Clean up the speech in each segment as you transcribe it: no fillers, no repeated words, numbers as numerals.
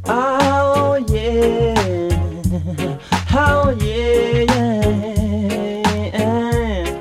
Oh yeah, oh yeah, yeah.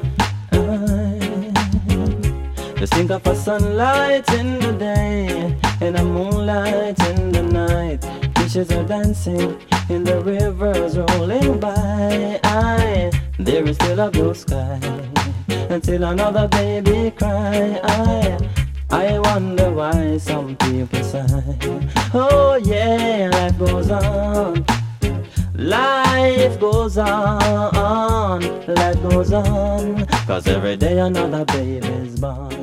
Just think of a sunlight in the day and a moonlight in the night. Fishes are dancing in the rivers rolling by. There is still a blue sky until another baby cry. I wonder why some people sigh. Oh yeah, life goes on. Life goes on. Life goes on. 'Cause every day another baby's born.